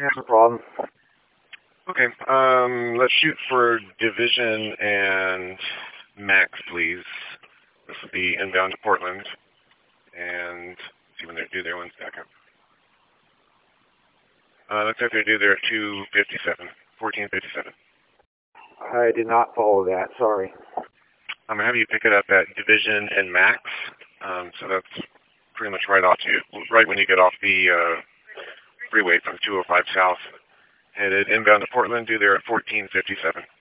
Yeah, no problem. Okay, let's shoot for Division and Max, please. This will be inbound to Portland. And see when they're due there. 1 second. Looks like they're due there at 2:57, 14:57. I did not follow that. Sorry. I'm gonna have you pick it up at Division and Max. So that's pretty much right when you get off the freeway from 205 South. Headed inbound to Portland, due there at 14:57.